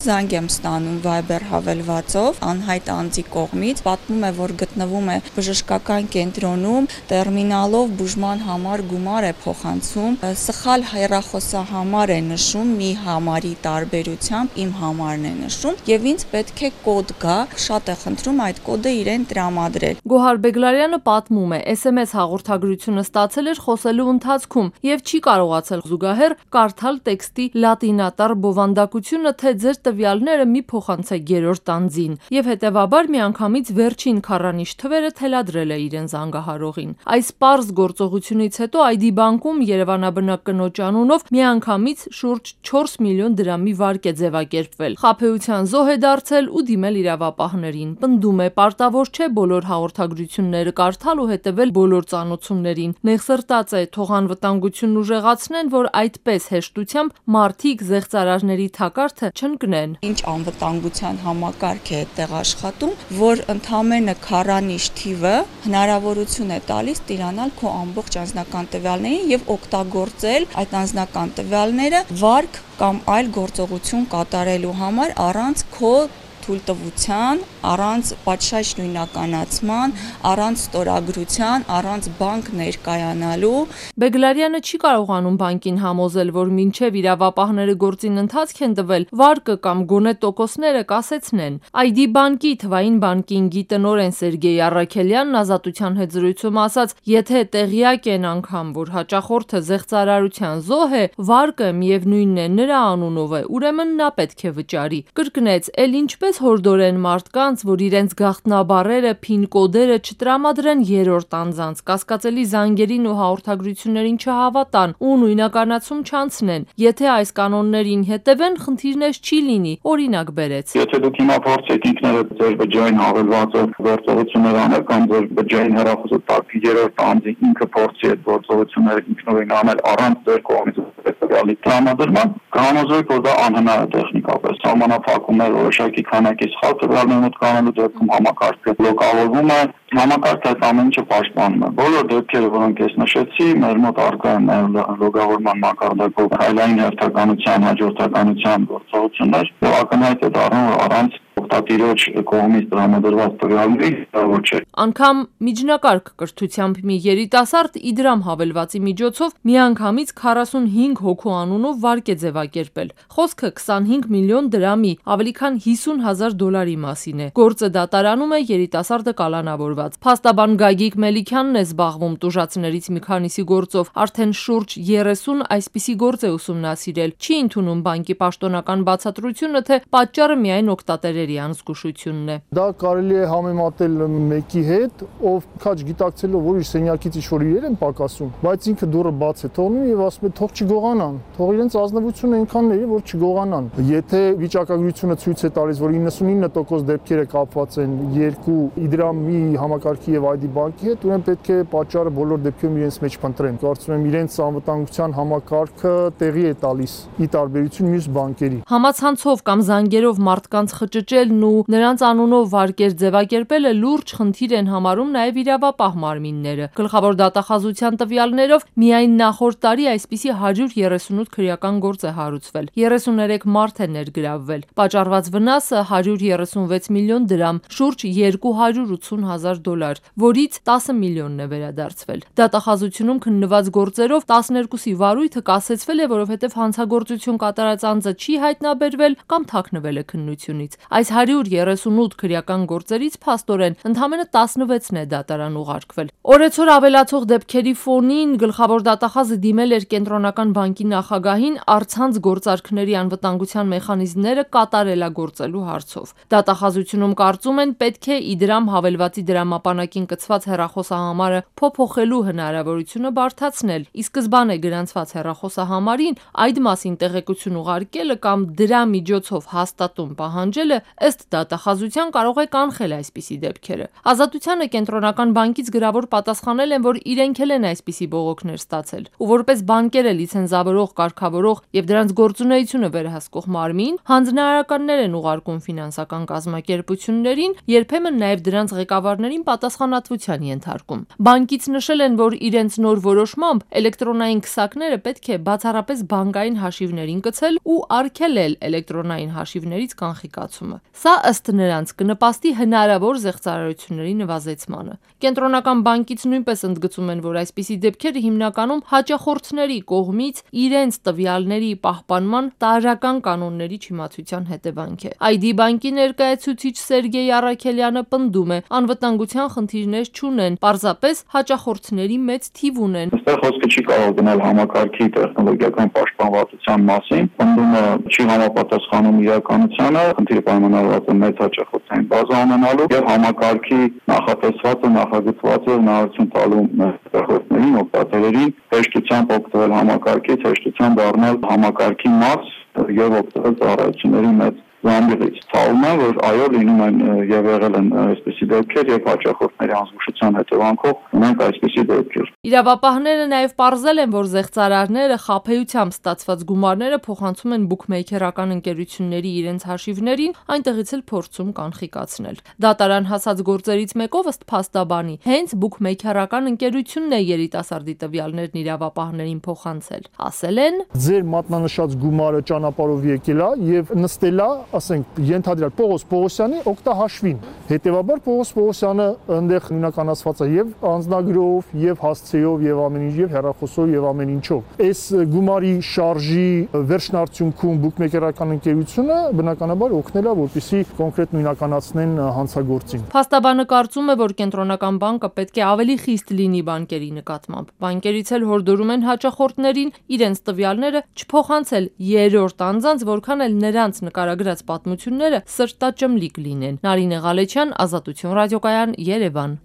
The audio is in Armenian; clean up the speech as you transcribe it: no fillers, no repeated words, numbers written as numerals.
Զանգ եմ ստանում Viber հավելվածով անհայտ անձի կողմից, պատմում է, որ գտնվում է բժշկական կենտրոնում, տերմինալով բուժման համար գումար է փոխանցում, սխալ հեռախոսահամար է նշում, մի համարի տարբերությամբ իմ համարն է նշում եւ ինձ պետք է կոդ գա, շատ է խնդրում այդ կոդը իրեն տրամադրել։ Գոհար Բեգլարյանը պատմում է, SMS հաղորդագրությունը ստացել էր խոսելու ընթացքում եւ չի կարողացել զուգահեռ կարդալ տեքստի լատինատար բովանդակությունը, թե ձեր տվյալները մի փոխանցեք երրորդ անձին եւ հետեւաբար միանգամից վերջին քառանիշ թվերը թելադրել է իրեն զանգահարողին։ Այս պարզ գործողությունից հետո ID բանկում Երևանաբնակ կնոջ անունով միանգամից շուրջ 4 միլիոն դրամի վարկ է ձևակերպվել։ Խաբեության զոհ է դարձել ու դիմել իրավապահներին։ Պնդում է, պարտավոր չէ բոլոր հաղորդագրությունները կարդալ ու հետևել բոլոր ծանոթություններին։ Նեղսրտած է, թող անվտանգությունն ուժեղացնեն, որ այդպես հեշտությամբ մարդիկ զեղծարարների թակարդը չընկնեն։ Ինչ անվտանգության համակարգ է այդտեղ աշխատում, որ ընդամենը քառանիշ թիվը հնարավորություն է տալիս տիրանալ քո ամբողջ անձնական տվյալներին եւ օգտագործել այդ անձնական տվյալները վարկ կամ այլ գործողություն կատարելու համար առանց քո թույլտվության, առանց պատշաճ նույնականացման, առանց ստորագրության, առանց բանկ ներկայանալու։ Բեգլարյանը չի կարողանում բանկին համոզել, որ մինչև իրավապահները գործին ընթացք են տվել, վարկը կամ գոնե տոկոսները կասեցնեն։ ID բանկի թվային բանկինգի տնօրեն Սերգեյ Առաքելյանն Ազատության հետ զրույցում ասաց, եթե տեղյակ են անգամ, որ հաճախորդը զեղծարարության զոհ է, վարկը միևնույնն է նրա անունով է, ուրեմն նա պետք է վճարի։ Կրկնեց, էլ ինչպես հորդորեն մարդկանց, որ իրենց գաղտնաբառերը, PIN կոդերը չտրամադրեն երրորդ անձանց, կասկածելի զանգերին ու հաղորդագրություններին չհավատան ու նույնականացում չանցնեն։ Եթե այս կանոններին հետևեն, խնդիրներ չի լինի, օրինակ բերեց։ Եթե դուք հիմա փորձեք ինքներդ ձեր բջջային հավելվածով գործողություններ անել կամ ձեր բջջային հեռախոսը տակ երրորդ անձի ինքը փորձի այդ գործողությունները ինքնուրույն անել առանց ձեր կողմից տվյալի տրամադրման, կհամոզվեք, որ դա անհնար է տեխնիկապես։ Սահմանափակում է որոշակի քանակի սխալ տվյալներ մոտկանալու դեպքում համակարգը բլոկավորվում է, համակարգը այդ ամեն ինչը պաշտպանում է։ Բոլոր դեպքերը, որոնք ես նշեցի, մեր մոտ առկա են լոգավորման մակարդակով հայլային հերթականության, հաջորդականության գործողություններ, եւ ակնհայտ է դառնում, որ առանց օգտատիրոջ կողմից տրամադրված տվյալների հնարավոր չէ։ Անկամ միջնակարգ կրթությամբ մի երիտասարդ Իդրամ հավելվածի միջոցով միանգամից 45 հոգու անունով վարկ է ձևակերպել։ Խոսքը 25 միլիոն դրամի, ավելի քան $50,000 մասին է։ Գործը դատարանում է, երիտասարդը կալանավորված։ Փաստաբան Գագիկ Մելիքյանն է զբաղվում տուժածներից մի քանիսի գործով, արդեն շուրջ 30 այսպիսի գործ է ուսումնասիրել։ Չի ընդունում բանկի պաշտոնական բացատրությունը, թե պատճառը միայն օգտատերերի անզգուշությունն է։ Դա կարելի է համեմատել մեկի հետ, ով քաչ գիտակցելով, որ իր սենյակից ինչ-որ իրեր են պակասում, բայց ինքը դուռը բաց է թողնում եւ ասում է թող չգողանան, թող իրենց ազնվությունը այնքանն է, որ չգողանան։ Եթե վիճակագրությունը ցույց է տալիս, որ 99% դեպքերը կապված են երկու Իդրամի համակարգի եւ ID բանկի հետ, ուրեմն պետք է պատճառը բոլոր դեպքերում իրենց մեջ փնտրեն։ Կարծում եմ իրենց անվտանգության համակարգը տեղի է տալիս ի տարբերություն մյուս բանկերի։ Համացանցով կամ զանգերով մարդկանց խճճելն ու նրանց անունով վարկեր ձևակերպելը լուրջ խնդիր են համարում նաև իրավապահ մարմինները։ Գլխավոր դատախազության տվյալներով միայն նախորդ տարի այսպիսի 138 քրեական գործ է հարուցվել։ 33 մարդ է ներգրավվել։ Պատճառված վնասը 136 միլիոն դրամ, շուրջ $280,000, որից 10 միլիոնն է վերադարձվել։ Դատախազությունում քննված գործերով 12-ի վարույթը կասեցվել է, որովհետև հանցագործություն կատարած անձը չի հայտնաբերվել կամ թաքնվել է քննությունից։ Այս 138 քրեական գործերից փաստորեն ընդամենը 16-ն է դատարան ուղարկվել։ Օրեցօր ավելացող դեպքերի ֆոնին գլխավոր դատախազը դիմել էր կենտրոնական բանկի նախագահին առցանց գործարքների անվտանգության մեխանիզմները կատարելագործելու հարցով։ Դատախազությունում կարծում են պետք է Իդրամ հավելվածի դրամապանակին կցված հեռախոսահամարը փոփոխելու հնարավորությունը բարդացնել։ Ի սկզբանե գրանցված հեռախոսահամարին այդ մասին տեղեկություն ուղարկելը կամ դրա միջոցով հաստատում պահանջելը Ըստ դատախազության կարող է կանխել այսպիսի դեպքերը։ Ազատությանը Կենտրոնական բանկից գրավոր պատասխանել են, որ իրենք էլ են այսպիսի բողոքներ ստացել, ու որպես բանկերը լիցենզավորող, կարգավորող եւ դրանց գործունեությունը վերահսկող մարմին, հանձնարարականներ են ուղարկում ֆինանսական կազմակերպություններին, երբեմն նաեւ դրանց ղեկավարներին պատասխանատվության ենթարկում։ Բանկից նշել են, որ իրենց նոր որոշմամբ էլեկտրոնային քսակները պետք է բացառապես բանկային հաշիվներին կցել ու արգելել էլեկտրոնային հաշիվներից կանխիկացումը։ Սա ըստ նրանց կնպաստի հնարավոր զեղծարարությունների նվազեցմանը։ Կենտրոնական բանկից նույնպես ընդգծում են, որ այսպիսի դեպքերը հիմնականում հաճախորդների կողմից իրենց տվյալների պահպանման տարրական կանոնների չիմացության հետևանք է։ ID բանկի ներկայացուցիչ Սերգեյ Առաքելյանը պնդում է, անվտանգության խնդիրներ չունեն, պարզապես հաճախորդների մեծ թիվ ունեն։ Այստեղ խոսքը չի կարող գնալ համակարգի տեխնոլոգիական պաշտպանվածության մասին, պնդումը չի համապատասխանում իրականությանը, խնդիրը պայմանավորված է մեծ հաճախորդային բազա ունենալու եւ համակարգի նախատեսվածը, նախագծվածը հնարավորություն տալու հաճախորդներին, օգտատերերին հեշտությամբ օգտվել համակարգից, հեշտությամբ դառնալ համակարգի մաս եւ օգտվել ծառայությունների մեծ զամբիղից։ Ցավում է, որ այո, լինում են եւ եղել են այսպիսի դեպքեր եւ հաճախորդների անզգուշության հետևանքով ունենք այսպիսի դեպքեր։ Իրավապահները նաեւ պարզել են, որ զեղծարարները խաբեությամբ ստացված գումարները փոխանցում են բուքմեյքերական ընկերությունների իրենց հաշիվներին, այնտեղից էլ փորձում կանխիկացնել։ Դատարան հասած գործերից մեկով ըստ փաստաբանի հենց բուքմեյքերական ընկերությունն է երիտասարդի տվյալներն իրավապահներին փոխանցել։ Ասել են. Ձեր մատնանշած գումարը ճանապարհով եկել է եւ նստել է, ասենք, ենթադրյալ Պողոս Պողոսյանի օգտահաշվին։ Հետևաբար Պողոս Պողոսյանը այնտեղ նույնականացված է եւ անձնագրով, եւ հասցեով, եւ ամեն ինչ, եւ հեռախոսով, եւ ամեն ինչով։ Այս գումարի շարժի վերջնարդյունքում բուքմեյքերական ընկերությունը բնականաբար օգնել է, որպեսզի կոնկրետ նույնականացնեն հանցագործին։ Փաստաբանը կարծում է, որ Կենտրոնական բանկը պետք է ավելի խիստ լինի բանկերի նկատմամբ։ Բանկերից էլ հորդորում են հաճախորդներին իրենց տվյալները չփոխանցել երրորդ անձանց, որքան էլ նրանց նկարագրած պատմությունները սրտաճմլիկ լինեն։ Նարինե Ղալեչյան, Ազատություն ռադիոկայան, Երևան։